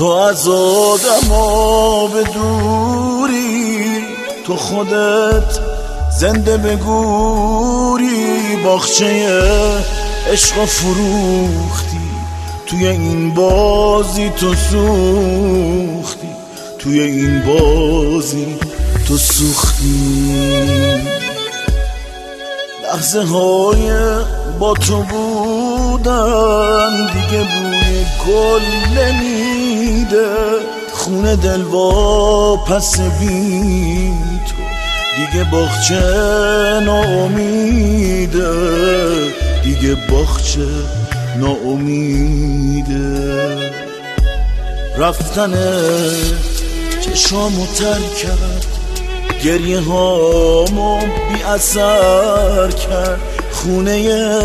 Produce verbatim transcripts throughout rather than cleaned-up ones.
تو از آدما به دوری، تو خودت زنده به گوری، باغچه عشق فروختی، توی این بازی تو سوختی، توی این بازی تو سوختی. لحظه های با تو بودن دیگه بوی گل نمیده، خونه دل وا پس بی تو دیگه باغچه ناامیده، دیگه باغچه ناامیده. رفتنت چشامو تر کرد، گریه هامو بی اثر کرد، خونه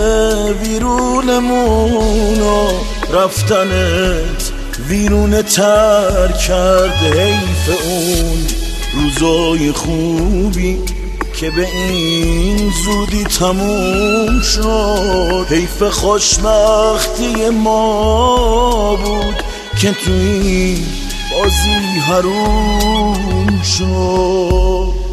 ویرونمونو رفتنت ویرونه تر کرد. حیف اون روزای خوبی که به این زودی تموم شد، حیف خوشبختی ما بود که توی بازی حروم شد.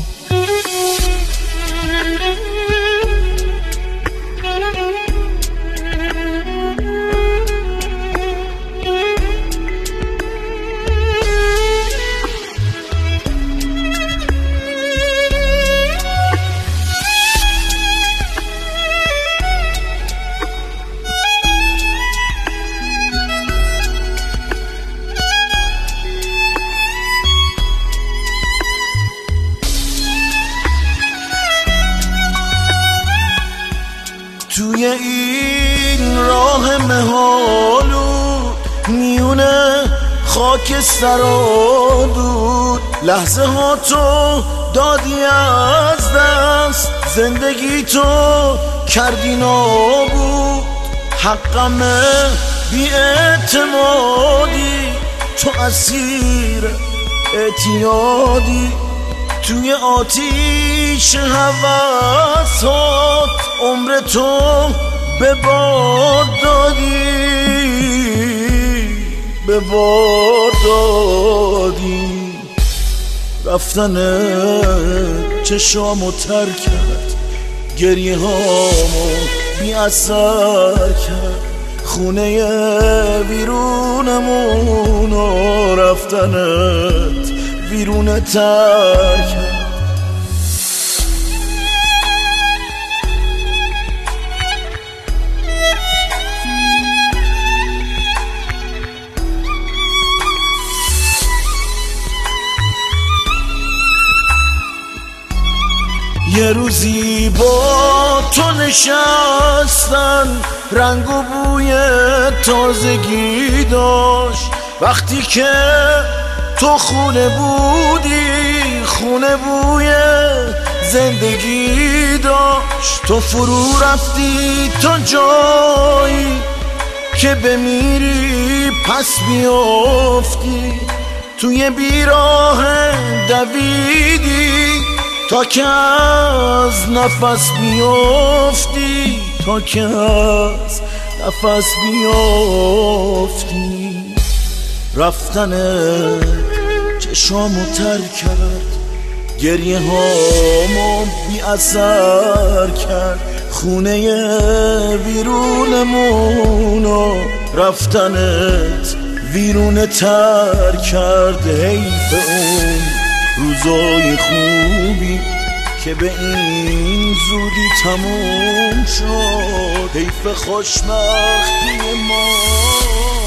توی این راه مهالود میونه خاک سرادود، لحظه ها تو دادی از دست، زندگی تو کردی نابود. حقمه بی اعتمادی، تو اسیر اعتیادی، توی آتیش هوسات عمر تو به باد دادی، به باد دادی. رفتنت چشامو تر کرد، گریه هامو بی اثر کرد، خونه ویرونمونو رفتنت ویرونه تر کرد. یه روزی با تو نشستن، رنگ و بوی تازگی داشت، وقتی که تو خونه بودی، خونه بوی زندگی داشت. تو فرو رفتی تا جایی که بمیری پس بیافتی، توی بیراه دویدی تا که از نفس بیافتی، تا که از نفس بیافتی. رفتنت چشامو تر کرد، گریه هامو بی اثر کرد، خونه ویرونمونو رفتنت ویرونه تر کرد. حیف اون روزای خوبی که به این زودی تموم شد، حیف خوشبختی ما.